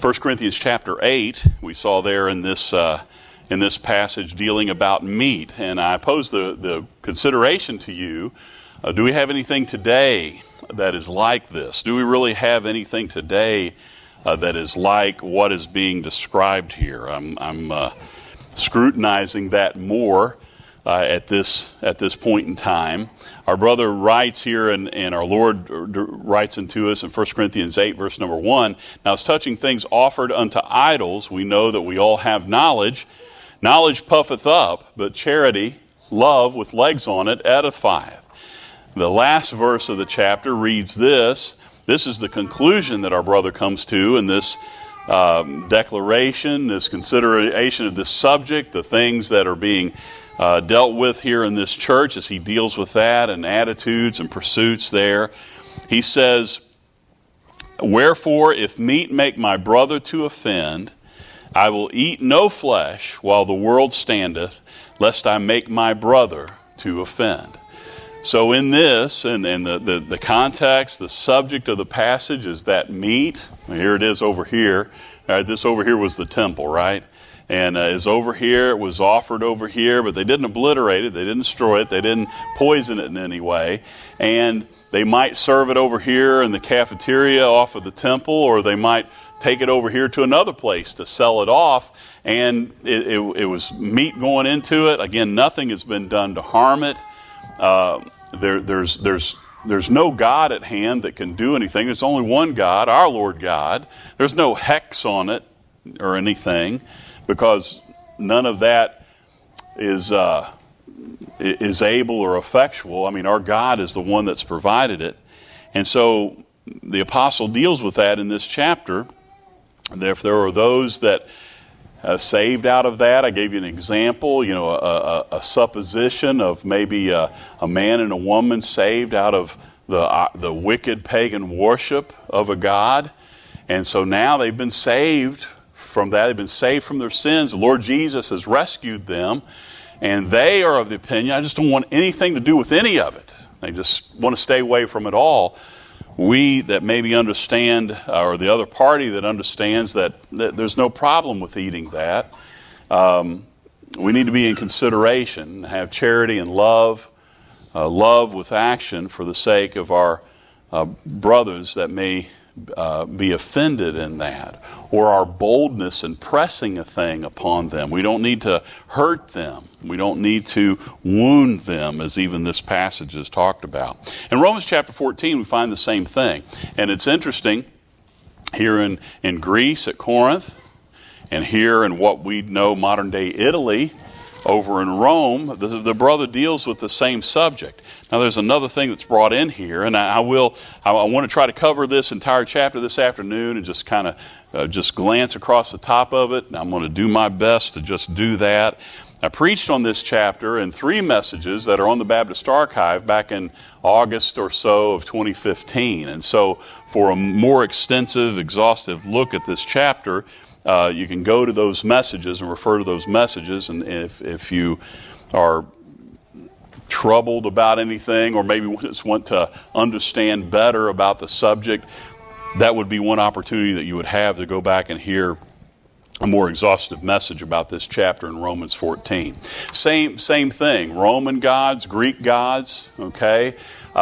1 Corinthians chapter 8, we saw there in this passage dealing about meat. And I pose the consideration to you, do we have anything today that is like this? Do we really have anything today that is like what is being described here? I'm scrutinizing that more at this point in time. Our brother writes here, and our Lord writes into us in 1 Corinthians 8, verse number 1, "Now as touching things offered unto idols, we know that we all have knowledge. Knowledge puffeth up, but charity, love with legs on it, edifieth." The last verse of the chapter reads this. This is the conclusion that our brother comes to in this declaration, this consideration of this subject, the things that are being dealt with here in this church as he deals with that and attitudes and pursuits there. He says, "Wherefore, if meat make my brother to offend, I will eat no flesh while the world standeth, lest I make my brother to offend." So in this, and the context, the subject of the passage is that meat. Here it is over here. All right, this over here was the temple, right? And is over here, it was offered over here, but they didn't obliterate it, they didn't destroy it, they didn't poison it in any way. And they might serve it over here in the cafeteria off of the temple, or they might take it over here to another place to sell it off. And it was meat going into it. Again, nothing has been done to harm it. There's no God at hand that can do anything. There's only one God, our Lord God. There's no hex on it or anything, because none of that is able or effectual. I mean, our God is the one that's provided it. And so the apostle deals with that in this chapter. And if there are those that saved out of that, I gave you an example, a supposition of maybe a man and a woman saved out of the wicked pagan worship of a god. And so now they've been saved from that. They've been saved from their sins. The Lord Jesus has rescued them. And they are of the opinion, I just don't want anything to do with any of it. They just want to stay away from it all. We that maybe understand, or the other party that understands that there's no problem with eating that, we need to be in consideration, have charity and love, love with action for the sake of our brothers that may be offended in that, or our boldness in pressing a thing upon them. We don't need to hurt them. We don't need to wound them, as even this passage is talked about. In Romans chapter 14, we find the same thing. And it's interesting, here in Greece at Corinth, and here in what we know modern day Italy, over in Rome, the brother deals with the same subject. Now there's another thing that's brought in here, and I want to try to cover this entire chapter this afternoon and just kind of just glance across the top of it. I'm going to do my best to just do that. I preached on this chapter in 3 messages that are on the Baptist Archive back in August or so of 2015. And so for a more extensive, exhaustive look at this chapter, you can go to those messages and refer to those messages. And if you are troubled about anything, or maybe just want to understand better about the subject, that would be one opportunity that you would have to go back and hear a more exhaustive message about this chapter in Romans 14. Same thing. Roman gods, Greek gods, okay?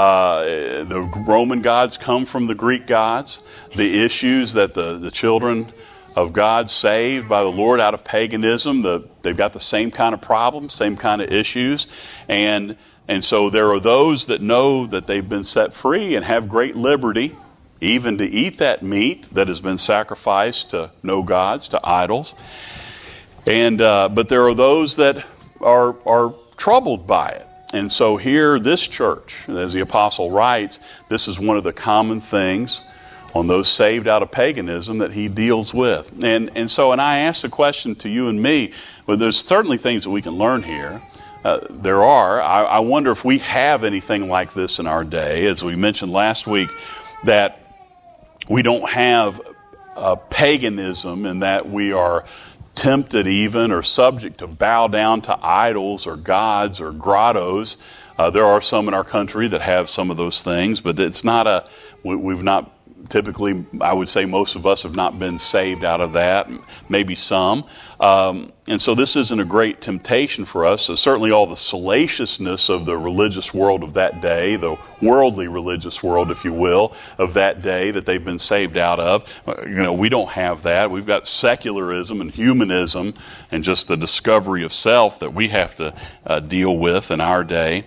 The Roman gods come from the Greek gods. The issues that the children of God saved by the Lord out of paganism, they've got the same kind of problems, same kind of issues. And so there are those that know that they've been set free and have great liberty, even to eat that meat that has been sacrificed to no gods, to idols. And but there are those that are troubled by it. And so here, this church, as the apostle writes, this is one of the common things on those saved out of paganism that he deals with. And I ask the question to you and me, but there's certainly things that we can learn here. There are. I wonder if we have anything like this in our day. As we mentioned last week, that we don't have paganism in that we are tempted even or subject to bow down to idols or gods or grottos. There are some in our country that have some of those things, but it's not we've not Typically, I would say most of us have not been saved out of that, maybe some. And so this isn't a great temptation for us. So certainly all the salaciousness of the religious world of that day, the worldly religious world, if you will, of that day that they've been saved out of. We don't have that. We've got secularism and humanism and just the discovery of self that we have to deal with in our day.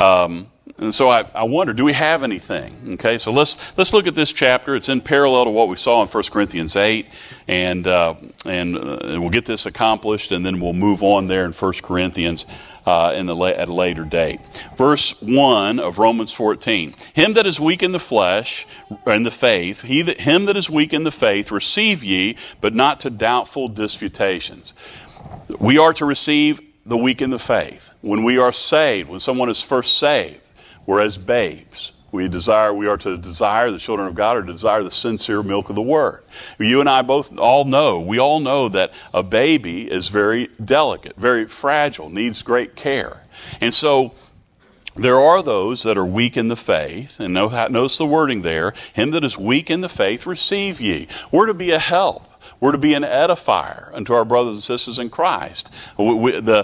And so I wonder, do we have anything? Okay, so let's look at this chapter. It's in parallel to what we saw in 1 Corinthians 8, and we'll get this accomplished, and then we'll move on there in 1 Corinthians at a later date. Verse 1 of Romans 14. Him that is weak in the flesh, in the faith, him that is weak in the faith, receive ye, but not to doubtful disputations. We are to receive the weak in the faith. When we are saved, when someone is first saved, we're as babes. We are to desire, the children of God are to desire the sincere milk of the Word. You and I all know that a baby is very delicate, very fragile, needs great care. And so there are those that are weak in the faith, and notice the wording there, him that is weak in the faith, receive ye. We're to be a help. We're to be an edifier unto our brothers and sisters in Christ. There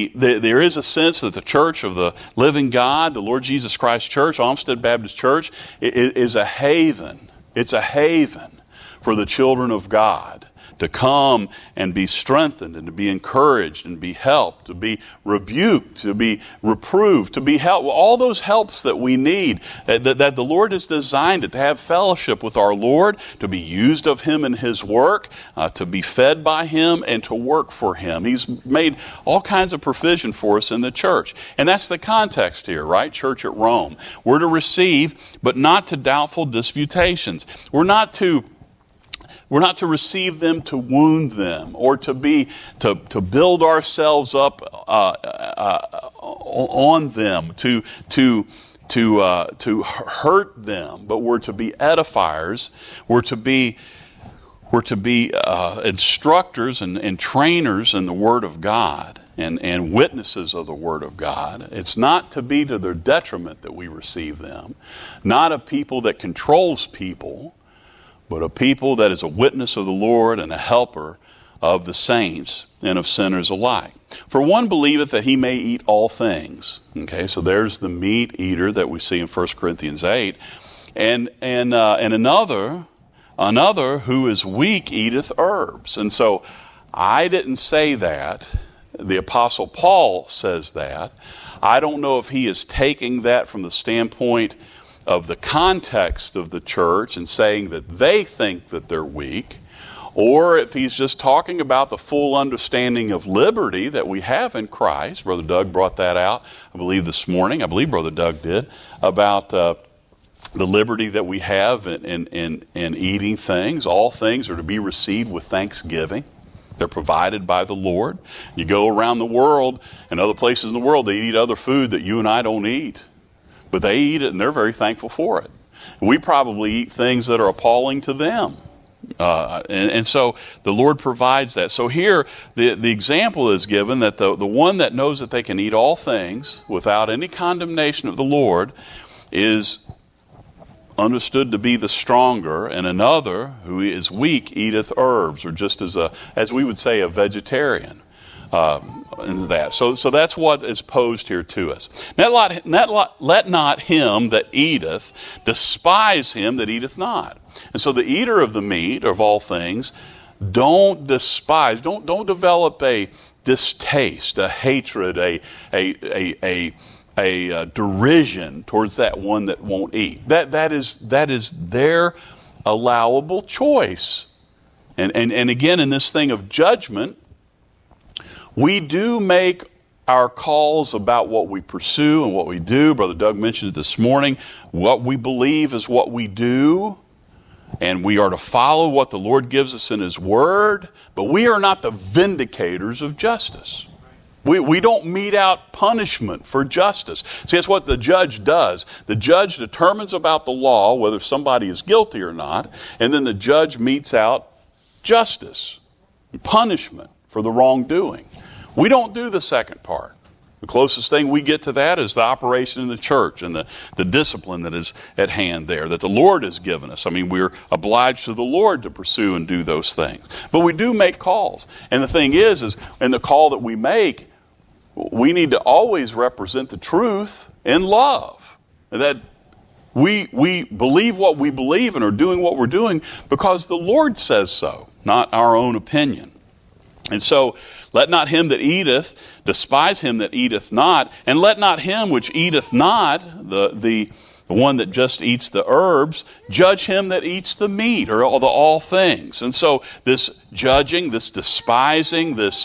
is a sense that the church of the living God, the Lord Jesus Christ Church, Olmsted Baptist Church, is a haven. It's a haven for the children of God to come and be strengthened and to be encouraged and be helped, to be rebuked, to be reproved, to be helped. All those helps that we need, that the Lord has designed it, to have fellowship with our Lord, to be used of Him in His work, to be fed by Him, and to work for Him. He's made all kinds of provision for us in the church. And that's the context here, right? Church at Rome. We're to receive, but not to doubtful disputations. We're not to receive them to wound them or to build ourselves up on them, to hurt them, but we're to be edifiers. We're to be instructors and trainers in the Word of God and witnesses of the Word of God. It's not to be to their detriment that we receive them. Not a people that controls people, but a people that is a witness of the Lord and a helper of the saints and of sinners alike. For one believeth that he may eat all things. Okay, so there's the meat eater that we see in 1 Corinthians 8. And another who is weak eateth herbs. And so I didn't say that. The Apostle Paul says that. I don't know if he is taking that from the standpoint of the context of the church and saying that they think that they're weak, or if he's just talking about the full understanding of liberty that we have in Christ. Brother Doug brought that out, I believe, this morning. I believe Brother Doug did, about the liberty that we have in eating things. All things are to be received with thanksgiving. They're provided by the Lord. You go around the world, and other places in the world, they eat other food that you and I don't eat. But they eat it, and they're very thankful for it. We probably eat things that are appalling to them. And so the Lord provides that. So here, the example is given that the one that knows that they can eat all things without any condemnation of the Lord is understood to be the stronger, and another who is weak eateth herbs, or just as we would say, a vegetarian. So that's what is posed here to us. Let not him that eateth despise him that eateth not. And so the eater of the meat, of all things, don't despise, don't develop a distaste, a hatred, a derision towards that one that won't eat. That is their allowable choice. And again, in this thing of judgment, we do make our calls about what we pursue and what we do. Brother Doug mentioned it this morning. What we believe is what we do, and we are to follow what the Lord gives us in His Word, but we are not the vindicators of justice. We don't mete out punishment for justice. See, that's what the judge does. The judge determines about the law, whether somebody is guilty or not, and then the judge metes out justice, punishment for the wrongdoing. We don't do the second part. The closest thing we get to that is the operation in the church and the discipline that is at hand there, that the Lord has given us. I mean, we're obliged to the Lord to pursue and do those things. But we do make calls. And the thing is in the call that we make, we need to always represent the truth in love. That we believe what we believe and are doing what we're doing because the Lord says so, not our own opinion. And so, let not him that eateth despise him that eateth not, and let not him which eateth not, the one that just eats the herbs, judge him that eats the meat, or all things. And so, this judging, this despising, this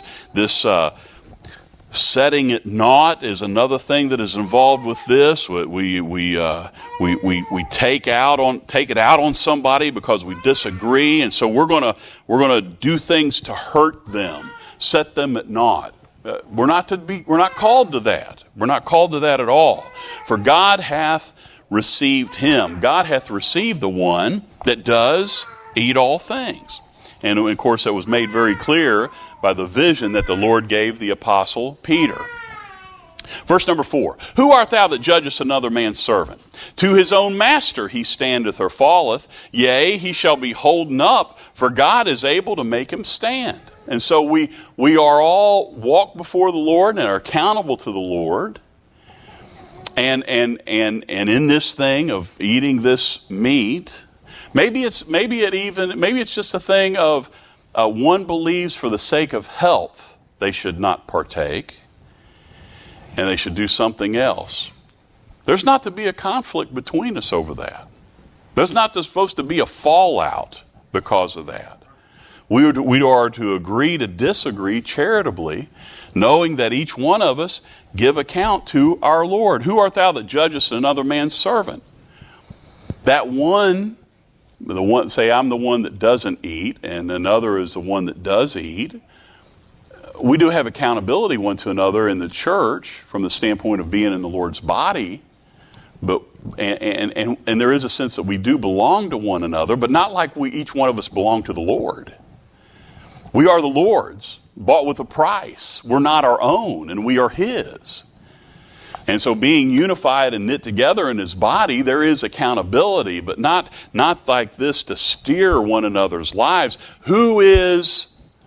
setting it not is another thing that is involved with this. We take it out on somebody because we disagree, and so we're gonna do things to hurt them, set them at naught. We're not called to that. We're not called to that at all. For God hath received him. God hath received the one that does eat all things. And of course, that was made very clear by the vision that the Lord gave the apostle Peter. Verse number 4. Who art thou that judgest another man's servant? To his own master he standeth or falleth. Yea, he shall be holden up, for God is able to make him stand. And so we are all walk before the Lord and are accountable to the Lord. And in this thing of eating this meat, maybe it's just a thing of one believes for the sake of health they should not partake, and they should do something else. There's not to be a conflict between us over that. There's not supposed to be a fallout because of that. We are to agree to disagree charitably, knowing that each one of us give account to our Lord. Who art thou that judgest another man's servant? That one, say I'm the one that doesn't eat, and another is the one that does eat. We do have accountability one to another in the church from the standpoint of being in the Lord's body, but and there is a sense that we do belong to one another, but not like each one of us belong to the Lord. We are the Lord's, bought with a price. We're not our own, and we are His. And so being unified and knit together in His body, there is accountability, but not like this to steer one another's lives. Who is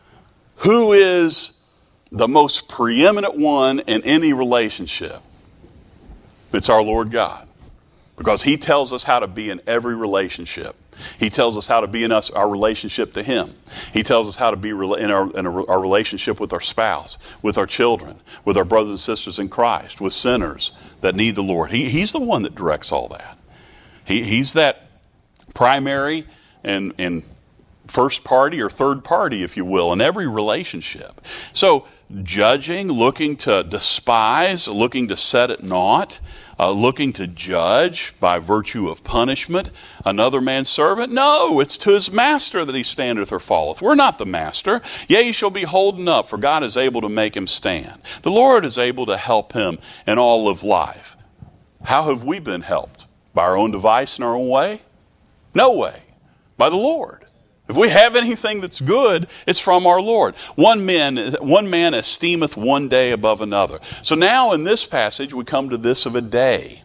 the most preeminent one in any relationship? It's our Lord God. Because He tells us how to be in every relationship. He tells us how to be in our relationship to Him. He tells us how to be in our relationship with our spouse, with our children, with our brothers and sisters in Christ, with sinners that need the Lord. He's the one that directs all that. He's that primary and first party or third party, if you will, in every relationship. So judging, looking to despise, looking to set it naught, looking to judge by virtue of punishment another man's servant? No, it's to his master that he standeth or falleth. We're not the master. Yea, he shall be holden up, for God is able to make him stand. The Lord is able to help him in all of life. How have we been helped? By our own device and our own way? No way. By the Lord. If we have anything that's good, it's from our Lord. One man esteemeth one day above another. So now in this passage we come to this of a day.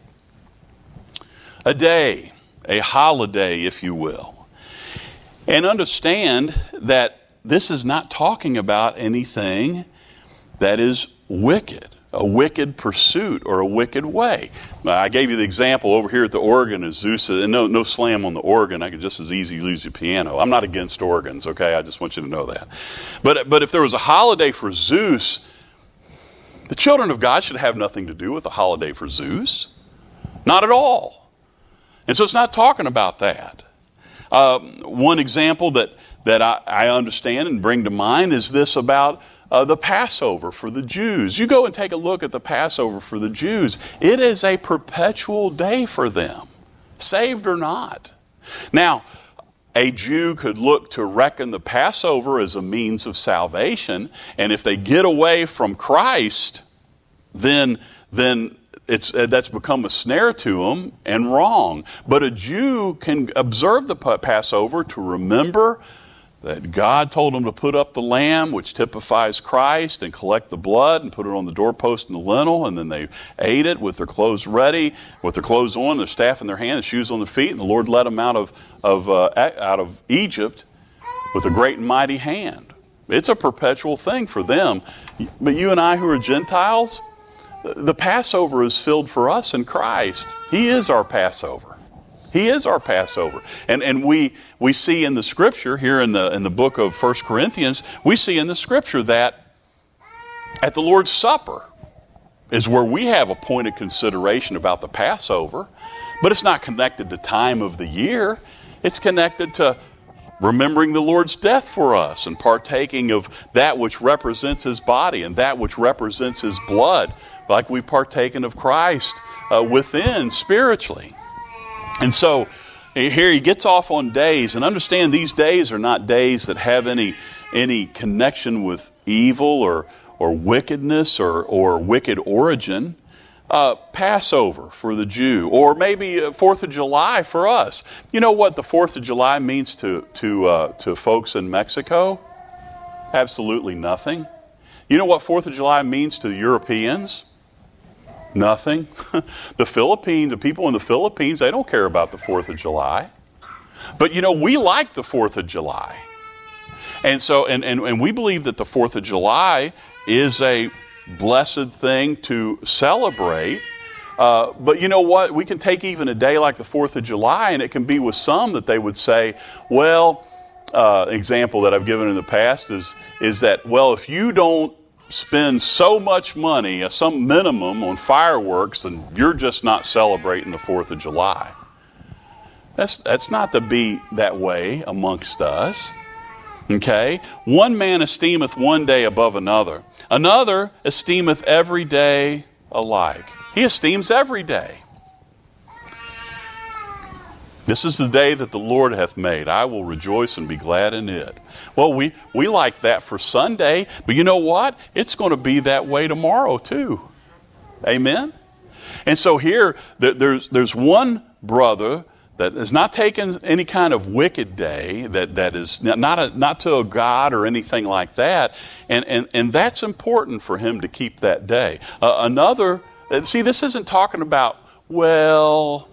A day, a holiday, if you will. And understand that this is not talking about anything that is wicked. A wicked pursuit or a wicked way. I gave you the example over here at the organ of Zeus, and no slam on the organ. I could just as easily use the piano. I'm not against organs, okay? I just want you to know that. But if there was a holiday for Zeus, the children of God should have nothing to do with a holiday for Zeus. Not at all. And so it's not talking about that. One example that I understand and bring to mind is this about the Passover for the Jews. You go and take a look at the Passover for the Jews. It is a perpetual day for them, saved or not. Now, a Jew could look to reckon the Passover as a means of salvation, and if they get away from Christ, then that's become a snare to them and wrong. But a Jew can observe the Passover to remember that God told them to put up the lamb, which typifies Christ, and collect the blood and put it on the doorpost and the lintel, and then they ate it with their clothes ready, with their clothes on, their staff in their hand, their shoes on their feet, and the Lord led them out of Egypt with a great and mighty hand. It's a perpetual thing for them. But you and I who are Gentiles, the Passover is filled for us in Christ. He is our Passover. He is our Passover. And we see in the Scripture, here in the book of 1 Corinthians, we see in the Scripture that at the Lord's Supper is where we have a point of consideration about the Passover, but it's not connected to time of the year. It's connected to remembering the Lord's death for us and partaking of that which represents His body and that which represents His blood, like we've partaken of Christ within spiritually. And so here he gets off on days, and understand these days are not days that have any connection with evil or wickedness or wicked origin. Passover for the Jew, or maybe 4th of July for us. You know what the 4th of July means to folks in Mexico? Absolutely nothing. You know what 4th of July means to the Europeans? Nothing. The Philippines, the people in the Philippines, they don't care about the 4th of July. But you know, we like the 4th of July. And so, and we believe that the 4th of July is a blessed thing to celebrate. But you know what? We can take even a day like the 4th of July, and it can be with some that they would say, well, example that I've given in the past is that, well, if you don't spend so much money, some minimum on fireworks, then you're just not celebrating the 4th of July. That's not to be that way amongst us. Okay? One man esteemeth one day above another. Another esteemeth every day alike. He esteems every day. This is the day that the Lord hath made. I will rejoice and be glad in it. Well, we like that for Sunday, but you know what? It's going to be that way tomorrow too. Amen? And so here, there's one brother that has not taken any kind of wicked day, that is not to a god or anything like that, and that's important for him to keep that day. Another, see, this isn't talking about, well,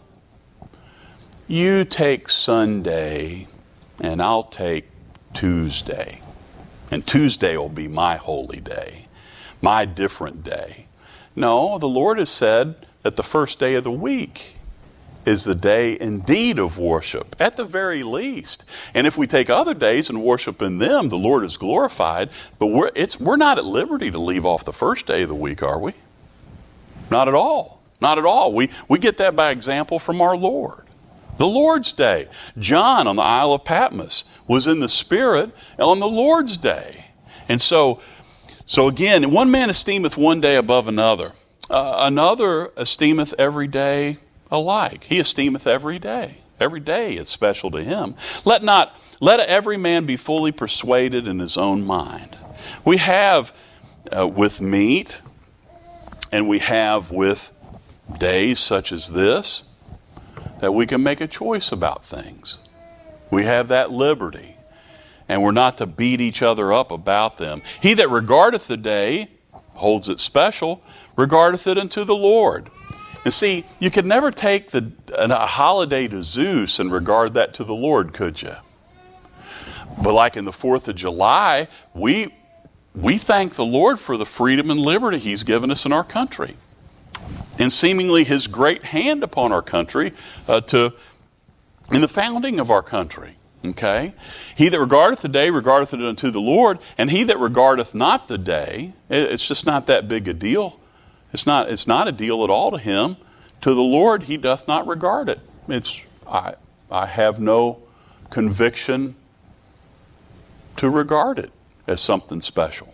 you take Sunday and I'll take Tuesday, and Tuesday will be my holy day, my different day. No, the Lord has said that the first day of the week is the day indeed of worship, at the very least. And if we take other days and worship in them, the Lord is glorified. But we're not at liberty to leave off the first day of the week, are we? Not at all. Not at all. We get that by example from our Lord. The Lord's Day. John on the Isle of Patmos was in the Spirit on the Lord's Day. And so again, one man esteemeth one day above another. Another esteemeth every day alike. He esteemeth every day. Every day is special to him. Let every man be fully persuaded in his own mind. We have with meat, and we have with days such as this, that we can make a choice about things. We have that liberty, and we're not to beat each other up about them. He that regardeth the day, holds it special, regardeth it unto the Lord. And see, you could never take a holiday to Zeus and regard that to the Lord, could you? But like in the 4th of July, we thank the Lord for the freedom and liberty He's given us in our country, and seemingly His great hand upon our country in the founding of our country. Okay? He that regardeth the day regardeth it unto the Lord, and he that regardeth not the day, it's just not that big a deal. It's not a deal at all to him. To the Lord he doth not regard it. I have no conviction to regard it as something special.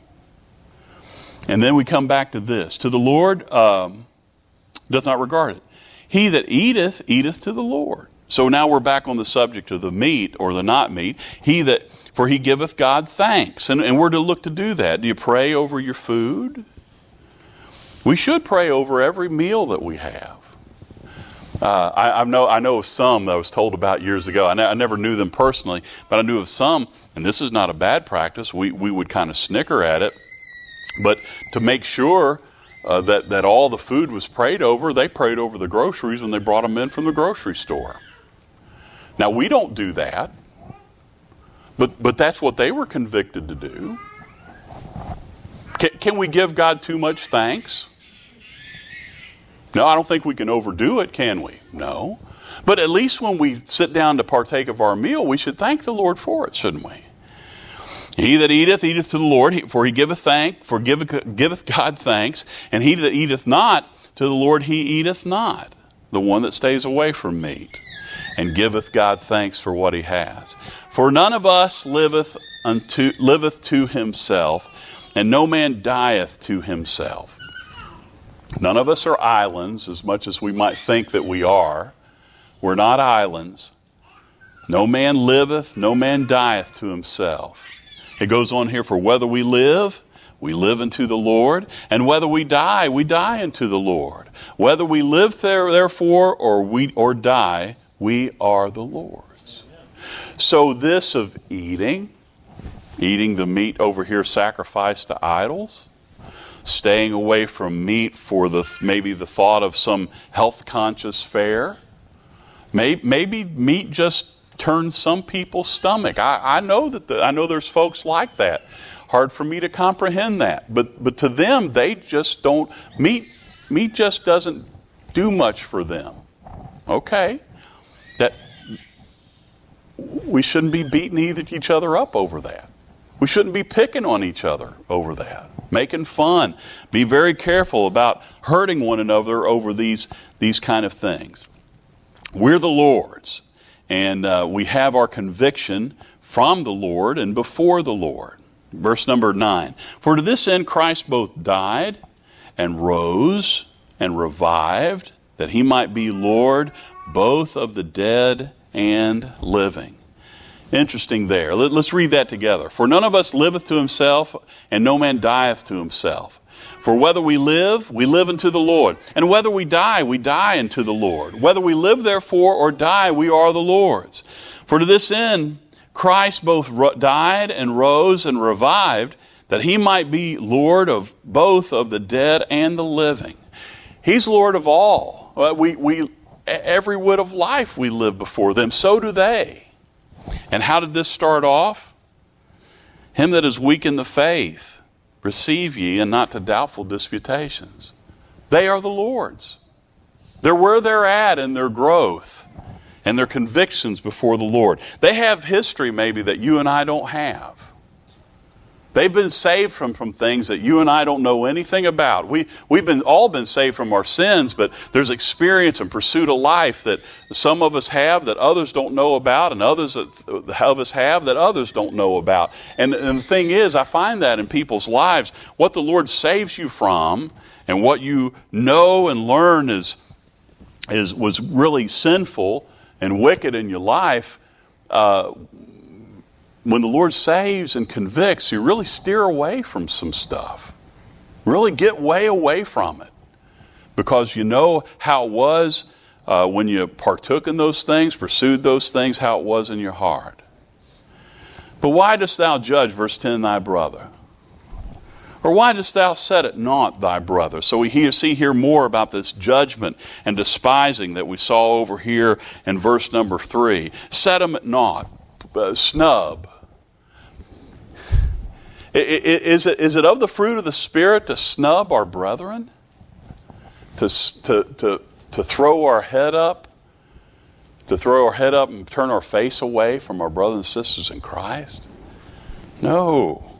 And then we come back to this. To the Lord doth not regard it. He that eateth, eateth to the Lord. So now we're back on the subject of the meat or the not meat. For he giveth God thanks. And we're to look to do that. Do you pray over your food? We should pray over every meal that we have. I know of some that I was told about years ago. I never knew them personally, but I knew of some, and this is not a bad practice. We would kind of snicker at it, but to make sure that all the food was prayed over, they prayed over the groceries when they brought them in from the grocery store. Now, we don't do that, but that's what they were convicted to do. Can we give God too much thanks? No, I don't think we can overdo it, can we? No. But at least when we sit down to partake of our meal, we should thank the Lord for it, shouldn't we? He that eateth, eateth to the Lord, for he giveth God thanks, and he that eateth not to the Lord, he eateth not, the one that stays away from meat, and giveth God thanks for what he has. For none of us liveth to himself, and no man dieth to himself. None of us are islands, as much as we might think that we are. We're not islands. No man liveth, no man dieth to himself. It goes on here, for whether we live unto the Lord, and whether we die unto the Lord. Whether we live therefore or die, we are the Lord's. So this of eating the meat over here sacrificed to idols, staying away from meat for maybe the thought of some health-conscious fare. Maybe meat just turns some people's stomach. I know there's folks like that. Hard for me to comprehend that. But to them, they just don't, meat just doesn't do much for them. Okay. That we shouldn't be beating each other up over that. We shouldn't be picking on each other over that. Making fun. Be very careful about hurting one another over these kind of things. We're the Lord's, and we have our conviction from the Lord and before the Lord. Verse number 9. For to this end Christ both died and rose and revived, that he might be Lord both of the dead and living. Interesting there. Let's read that together. For none of us liveth to himself, and no man dieth to himself. For whether we live unto the Lord. And whether we die unto the Lord. Whether we live therefore or die, we are the Lord's. For to this end Christ both died and rose and revived, that he might be Lord of both of the dead and the living. He's Lord of all. Every whit of life we live before them. So do they. And how did this start off? Him that is weak in the faith, receive ye, and not to doubtful disputations. They are the Lord's. They're where they're at in their growth and their convictions before the Lord. They have history maybe that you and I don't have. They've been saved from things that you and I don't know anything about. We've all been saved from our sins, but there's experience and pursuit of life that some of us have that others don't know about, and others of us have that others don't know about. And the thing is, I find that in people's lives, what the Lord saves you from, and what you know and learn was really sinful and wicked in your life. When the Lord saves and convicts, you really steer away from some stuff. Really get way away from it. Because you know how it was when you partook in those things, pursued those things, how it was in your heart. But why dost thou judge, verse 10, thy brother? Or why dost thou set at naught thy brother? So we see here more about this judgment and despising that we saw over here in verse number 3. Set him at naught. Snub. Is it of the fruit of the Spirit to snub our brethren? To throw our head up? To throw our head up and turn our face away from our brothers and sisters in Christ? No.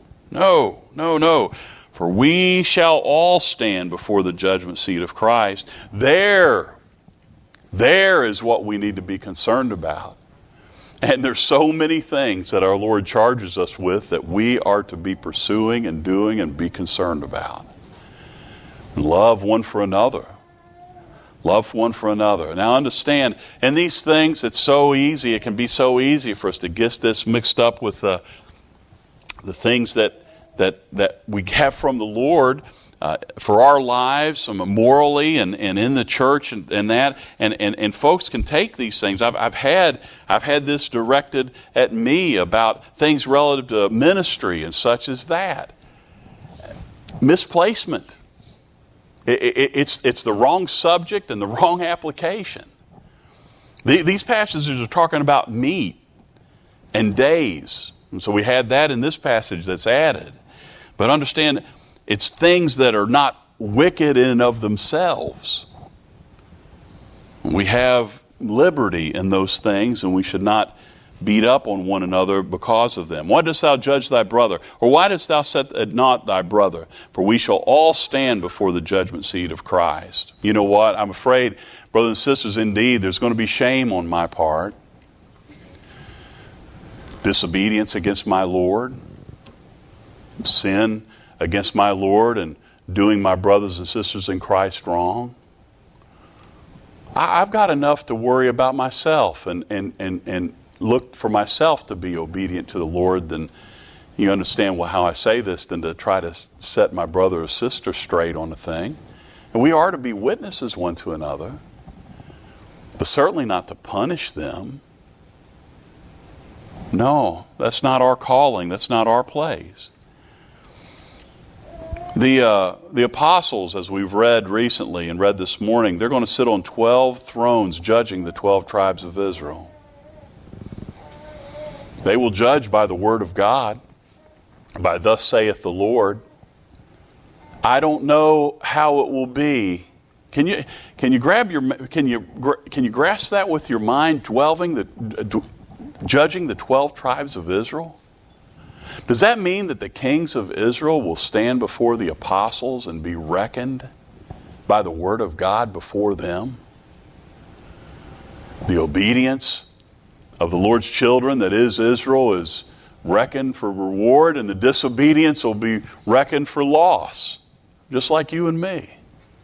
For we shall all stand before the judgment seat of Christ. There is what we need to be concerned about. And there's so many things that our Lord charges us with that we are to be pursuing and doing and be concerned about. Love one for another. Love one for another. Now understand, in these things it's so easy, it can be so easy for us to get this mixed up with the things that that we have from the Lord for our lives, morally and in the church and that, and folks can take these things. I've had this directed at me about things relative to ministry and such as that. Misplacement. It's the wrong subject and the wrong application. These passages are talking about meat and days. And so we had that in this passage that's added. But understand, it's things that are not wicked in and of themselves. We have liberty in those things, and we should not beat up on one another because of them. Why dost thou judge thy brother? Or why dost thou set at naught thy brother? For we shall all stand before the judgment seat of Christ. You know what? I'm afraid, brothers and sisters, indeed, there's going to be shame on my part. Disobedience against my Lord. Sin against my Lord and doing my brothers and sisters in Christ wrong. I've got enough to worry about myself and look for myself to be obedient to the Lord than, you understand how I say this, than to try to set my brother or sister straight on a thing. And we are to be witnesses one to another, but certainly not to punish them. No, that's not our calling. That's not our place. The apostles, as we've read recently and read this morning, they're going to sit on 12 thrones judging the 12 tribes of Israel. They will judge by the word of God, by thus saith the Lord. I don't know how it will be. Can you grasp that with your mind, judging the 12 tribes of Israel? Does that mean that the kings of Israel will stand before the apostles and be reckoned by the word of God before them? The obedience of the Lord's children, that is Israel, is reckoned for reward, and the disobedience will be reckoned for loss, just like you and me.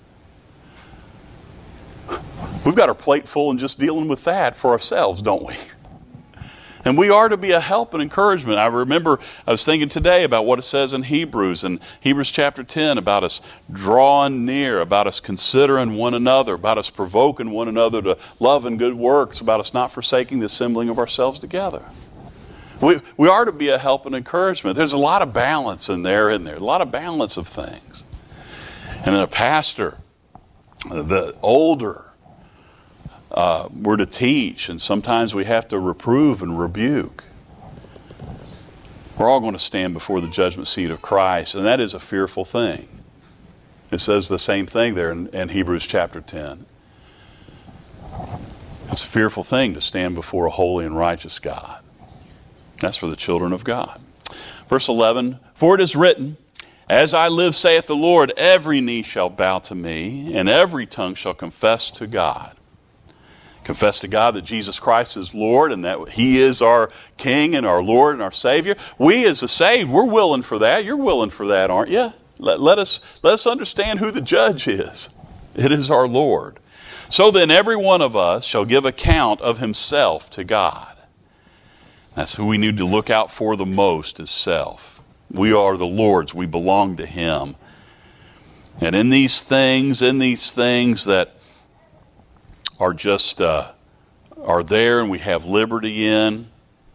We've got our plate full in just dealing with that for ourselves, don't we? And we are to be a help and encouragement. I was thinking today about what it says in Hebrews chapter 10, about us drawing near, about us considering one another, about us provoking one another to love and good works, about us not forsaking the assembling of ourselves together. We are to be a help and encouragement. There's a lot of balance in there, a lot of balance of things. And then a pastor, the older, we're to teach, and sometimes we have to reprove and rebuke. We're all going to stand before the judgment seat of Christ, and that is a fearful thing. It says the same thing there in Hebrews chapter 10. It's a fearful thing to stand before a holy and righteous God. That's for the children of God. Verse 11, for it is written, as I live, saith the Lord, every knee shall bow to me, and every tongue shall confess to God. Confess to God that Jesus Christ is Lord and that He is our King and our Lord and our Savior. We as the saved, we're willing for that. You're willing for that, aren't you? Let us understand who the judge is. It is our Lord. So then every one of us shall give account of himself to God. That's who we need to look out for the most, is self. We are the Lord's. We belong to Him. And in these things that are just are there and we have liberty in,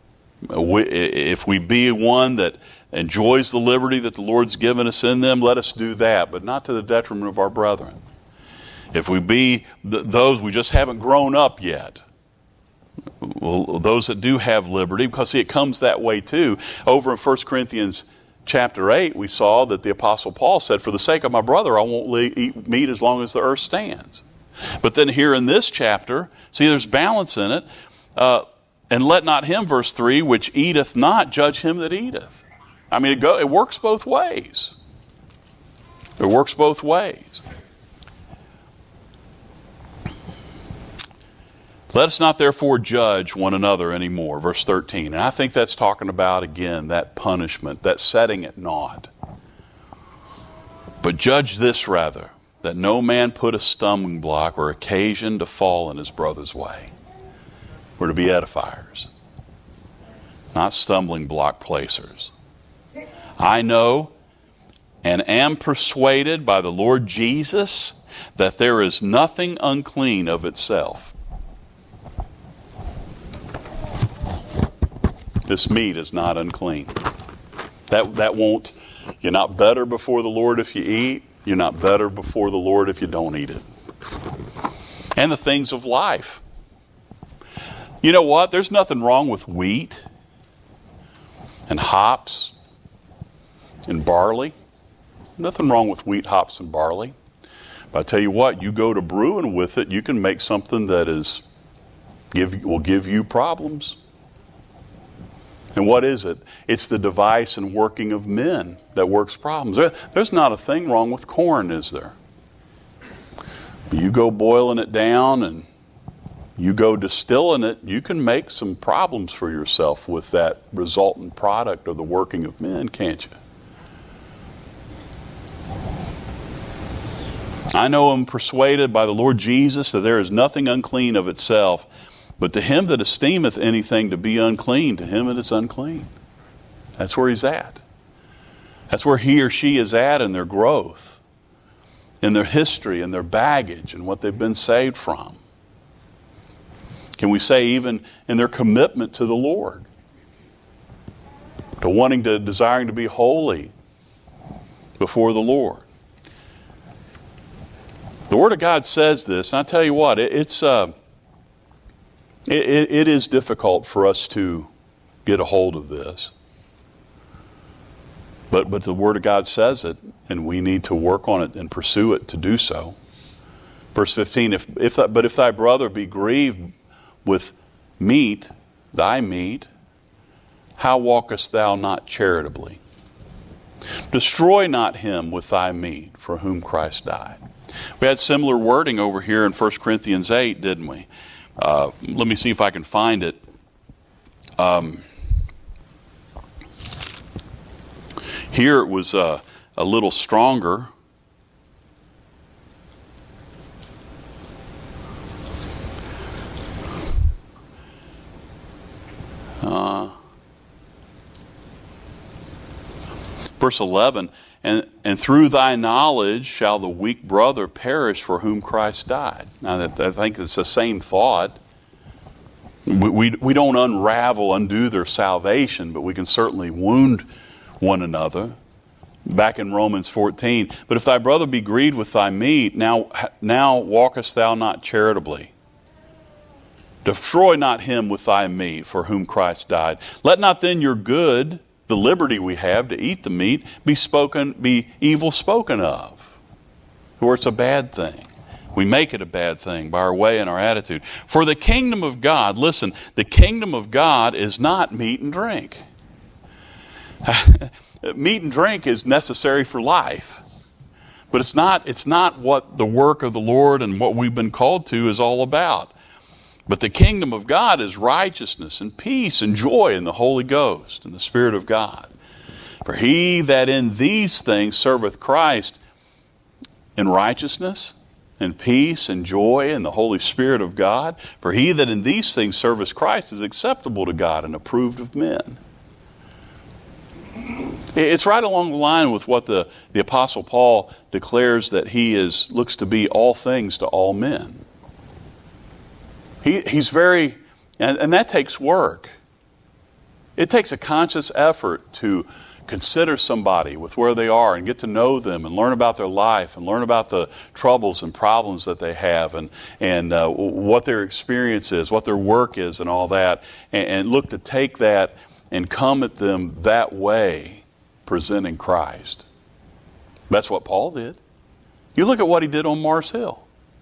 if we be one that enjoys the liberty that the Lord's given us in them, let us do that, but not to the detriment of our brethren. If we be those, we just haven't grown up yet. Well, those that do have liberty, because see, it comes that way too. Over in 1 Corinthians chapter 8, we saw that the Apostle Paul said, for the sake of my brother, I won't eat meat as long as the earth stands. But then here in this chapter, see, there's balance in it. And let not him, verse 3, which eateth not, judge him that eateth. I mean, it works both ways. It works both ways. Let us not therefore judge one another anymore, verse 13. And I think that's talking about, again, that punishment, that setting at naught. But judge this rather, that no man put a stumbling block or occasion to fall in his brother's way. We're to be edifiers, not stumbling block placers. I know and am persuaded by the Lord Jesus that there is nothing unclean of itself. This meat is not unclean. That won't, you're not better before the Lord if you eat. You're not better before the Lord if you don't eat it. And the things of life. You know what? There's nothing wrong with wheat and hops and barley. Nothing wrong with wheat, hops, and barley. But I tell you what, you go to brewing with it, you can make something that will give you problems. And what is it? It's the device and working of men that works problems. There's not a thing wrong with corn, is there? You go boiling it down and you go distilling it, you can make some problems for yourself with that resultant product of the working of men, can't you? I know I'm persuaded by the Lord Jesus that there is nothing unclean of itself, but to him that esteemeth anything to be unclean, to him it is unclean. That's where he's at. That's where he or she is at in their growth, in their history, in their baggage, and what they've been saved from. Can we say even in their commitment to the Lord, to desiring to be holy before the Lord. The Word of God says this, and I tell you what, it is difficult for us to get a hold of this. But the Word of God says it, and we need to work on it and pursue it to do so. Verse 15, if thy brother be grieved with meat, thy meat, how walkest thou not charitably? Destroy not him with thy meat, for whom Christ died. We had similar wording over here in 1 Corinthians 8, didn't we? Let me see if I can find it. Here it was a little stronger. Verse 11, and through thy knowledge shall the weak brother perish for whom Christ died. Now, I think it's the same thought. We don't undo their salvation, but we can certainly wound one another. Back in Romans 14, but if thy brother be grieved with thy meat, now walkest thou not charitably. Destroy not him with thy meat, for whom Christ died. Let not then your good, the liberty we have to eat the meat, be evil spoken of, or it's a bad thing. We make it a bad thing by our way and our attitude. For the kingdom of God, listen, the kingdom of God is not meat and drink. Meat and drink is necessary for life, but it's not what the work of the Lord and what we've been called to is all about. But the kingdom of God is righteousness and peace and joy in the Holy Ghost and the Spirit of God. For he that in these things serveth Christ in righteousness and peace and joy in the Holy Spirit of God, for he that in these things serveth Christ is acceptable to God and approved of men. It's right along the line with what the Apostle Paul declares that he looks to be all things to all men. He's very, and that takes work. It takes a conscious effort to consider somebody with where they are and get to know them and learn about their life and learn about the troubles and problems that they have and what their experience is, what their work is and all that, and look to take that and come at them that way, presenting Christ. That's what Paul did. You look at what he did on Mars Hill.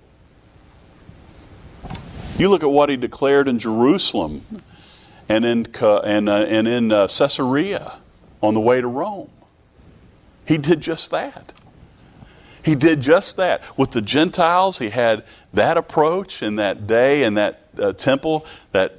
You look at what he declared in Jerusalem and in Caesarea on the way to Rome. He did just that. He did just that. With the Gentiles, he had that approach in that day in that temple, that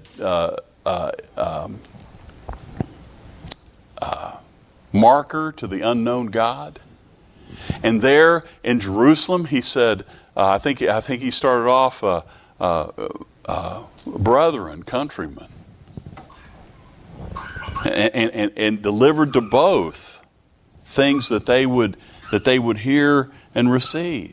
marker to the unknown God. And there in Jerusalem, he said, I think he started off, brethren, countrymen. and delivered to both things that they would hear and receive.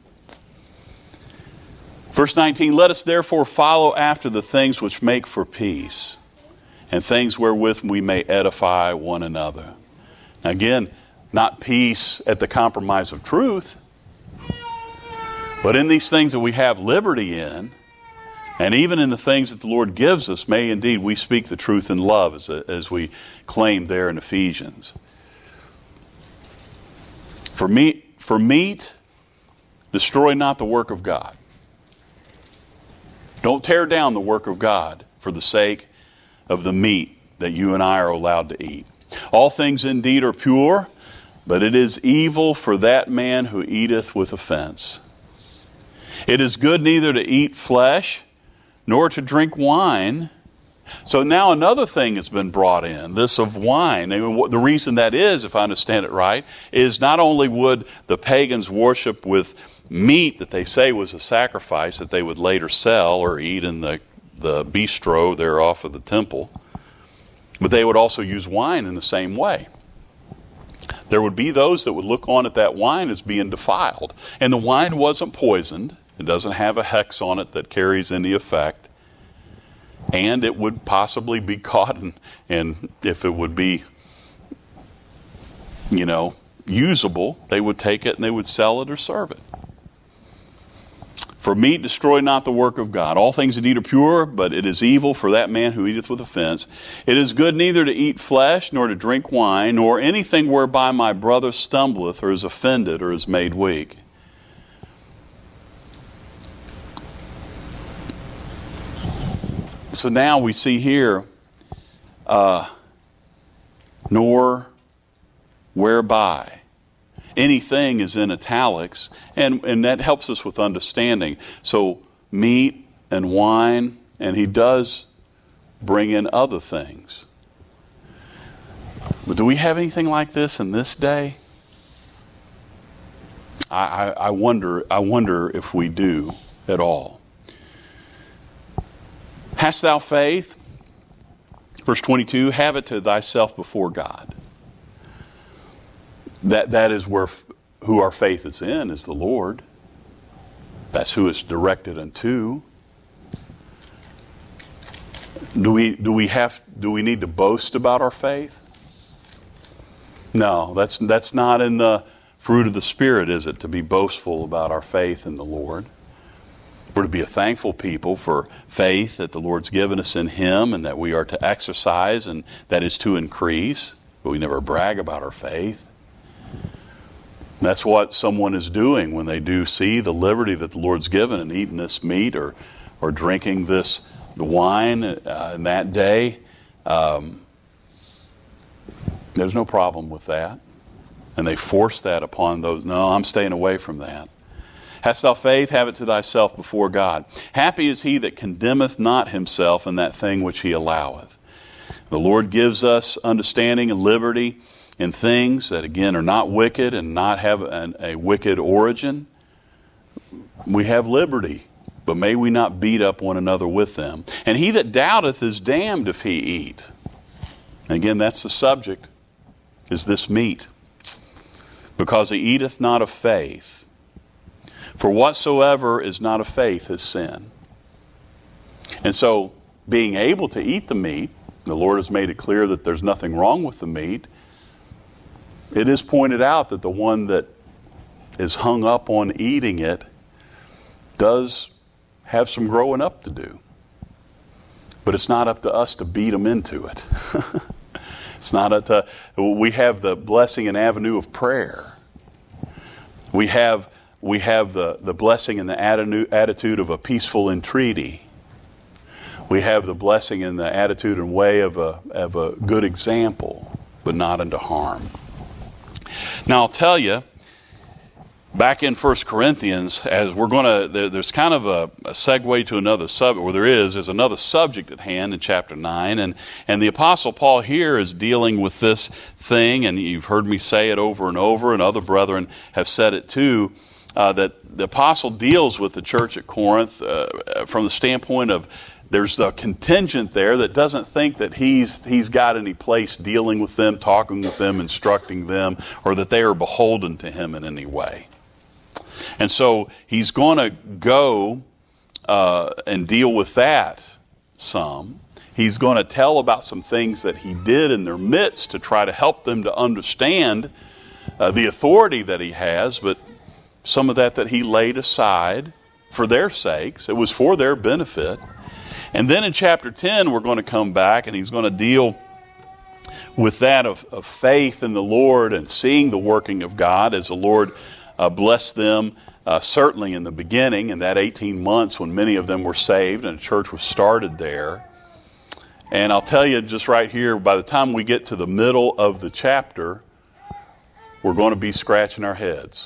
Verse 19, let us therefore follow after the things which make for peace, and things wherewith we may edify one another. Now again, not peace at the compromise of truth, but in these things that we have liberty in, and even in the things that the Lord gives us, may indeed we speak the truth in love, as we claim there in Ephesians. For meat, destroy not the work of God. Don't tear down the work of God for the sake of the meat that you and I are allowed to eat. All things indeed are pure, but it is evil for that man who eateth with offense. It is good neither to eat flesh, nor to drink wine. So now another thing has been brought in, this of wine. And the reason that is, if I understand it right, is not only would the pagans worship with meat that they say was a sacrifice that they would later sell or eat in the bistro there off of the temple, but they would also use wine in the same way. There would be those that would look on at that wine as being defiled. And the wine wasn't poisoned. It doesn't have a hex on it that carries any effect. And it would possibly be caught, and if it would be, usable, they would take it and they would sell it or serve it. For meat destroy not the work of God. All things indeed are pure, but it is evil for that man who eateth with offense. It is good neither to eat flesh, nor to drink wine, nor anything whereby my brother stumbleth, or is offended, or is made weak. So now we see here, nor whereby. Anything is in italics, and that helps us with understanding. So meat and wine, and he does bring in other things. But do we have anything like this in this day? I wonder if we do at all. Hast thou faith? Verse 22, have it to thyself before God. That is who our faith is in, is the Lord. That's who it's directed unto. Do we need to boast about our faith? No, that's not in the fruit of the Spirit, is it, to be boastful about our faith in the Lord? We're to be a thankful people for faith that the Lord's given us in Him and that we are to exercise, and that is to increase. But we never brag about our faith. That's what someone is doing when they do see the liberty that the Lord's given in eating this meat or drinking the wine in that day. There's no problem with that. And they force that upon those. No, I'm staying away from that. Hast thou faith? Have it to thyself before God. Happy is he that condemneth not himself in that thing which he alloweth. The Lord gives us understanding and liberty in things that, again, are not wicked and not have a wicked origin. We have liberty, but may we not beat up one another with them. And he that doubteth is damned if he eat. And again, that's the subject, is this meat. Because he eateth not of faith. For whatsoever is not of faith is sin. And so, being able to eat the meat, the Lord has made it clear that there's nothing wrong with the meat. It is pointed out that the one that is hung up on eating it does have some growing up to do. But it's not up to us to beat them into it. It's not up to... We have the blessing and avenue of prayer. We have the blessing and the attitude of a peaceful entreaty. We have the blessing and the attitude and way of a good example, but not unto harm. Now I'll tell you, back in 1 Corinthians, as we're going to, there's kind of a segue to another subject, there's another subject at hand in chapter 9, and the Apostle Paul here is dealing with this thing, and you've heard me say it over and over, and other brethren have said it too, that the Apostle deals with the church at Corinth from the standpoint of there's a contingent there that doesn't think that he's got any place dealing with them, talking with them, instructing them, or that they are beholden to him in any way. And so he's going to go and deal with that some. He's going to tell about some things that he did in their midst to try to help them to understand the authority that he has, but some of that he laid aside for their sakes. It was for their benefit. And then in chapter 10, we're going to come back and he's going to deal with that of faith in the Lord and seeing the working of God as the Lord blessed them, certainly in the beginning, in that 18 months when many of them were saved and a church was started there. And I'll tell you just right here, by the time we get to the middle of the chapter, we're going to be scratching our heads.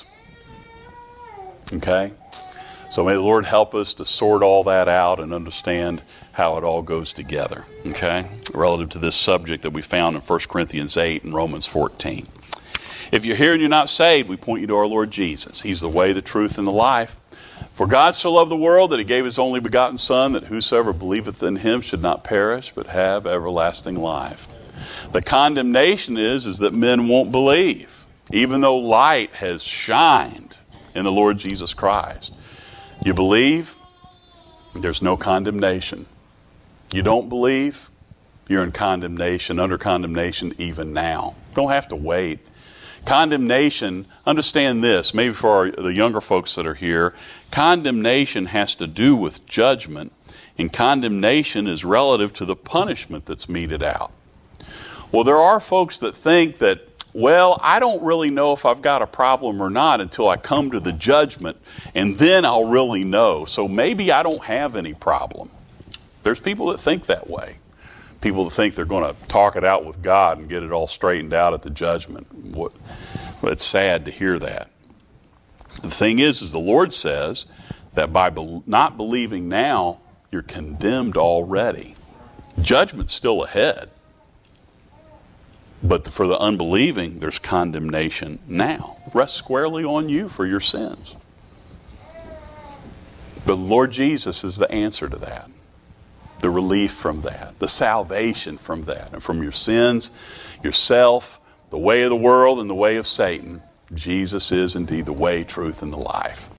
Okay? So may the Lord help us to sort all that out and understand how it all goes together, okay, relative to this subject that we found in 1 Corinthians 8 and Romans 14. If you're here and you're not saved, we point you to our Lord Jesus. He's the way, the truth, and the life. For God so loved the world that he gave his only begotten Son, that whosoever believeth in him should not perish, but have everlasting life. The condemnation is that men won't believe, even though light has shined in the Lord Jesus Christ. You believe, there's no condemnation. You don't believe, you're in condemnation, under condemnation even now. Don't have to wait. Condemnation, understand this, maybe for the younger folks that are here, condemnation has to do with judgment, and condemnation is relative to the punishment that's meted out. Well, there are folks that think that, well, I don't really know if I've got a problem or not until I come to the judgment, and then I'll really know. So maybe I don't have any problem. There's people that think that way. People that think they're going to talk it out with God and get it all straightened out at the judgment. It's sad to hear that. The thing is the Lord says that by not believing now, you're condemned already. Judgment's still ahead. But for the unbelieving, there's condemnation now. Rests squarely on you for your sins. But Lord Jesus is the answer to that. The relief from that. The salvation from that. And from your sins, yourself, the way of the world, and the way of Satan. Jesus is indeed the way, truth, and the life.